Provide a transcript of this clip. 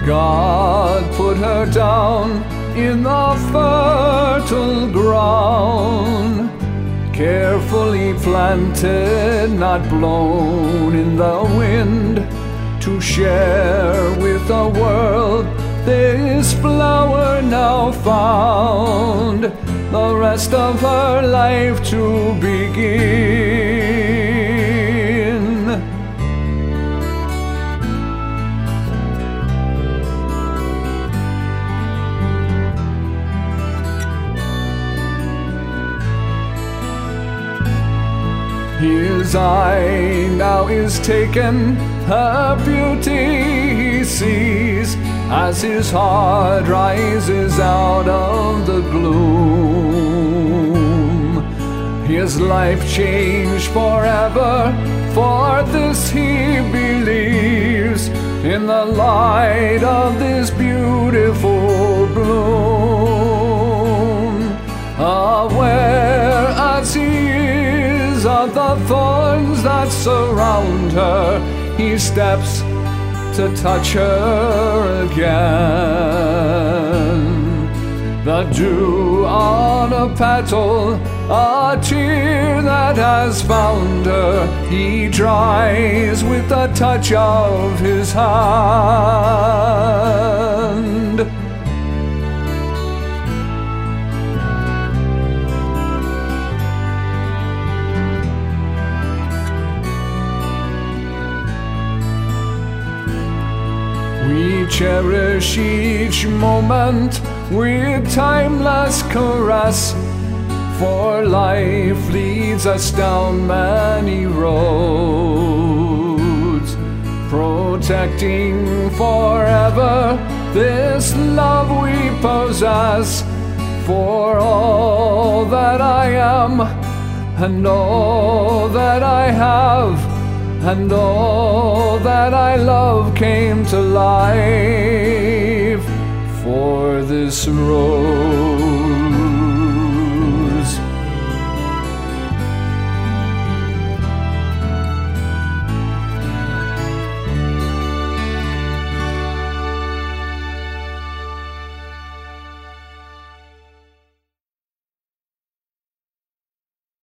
God put her down in the fertile ground, carefully planted, not blown in the wind, to share with the world this flower now found, the rest of her life to begin. His eye now is taken, her beauty he sees, as his heart rises out of the gloom. His life changed forever, for this he believes, in the light of this beautiful bloom. Aware as he is of the thorns that surround her, he steps to touch her again. The dew on a petal, a tear that has found her, he dries with the touch of his hand. We cherish each moment with timeless caress, for life leads us down many roads, protecting forever this love we possess. For all that I am, and all that I have, and all that I love came to life, for this road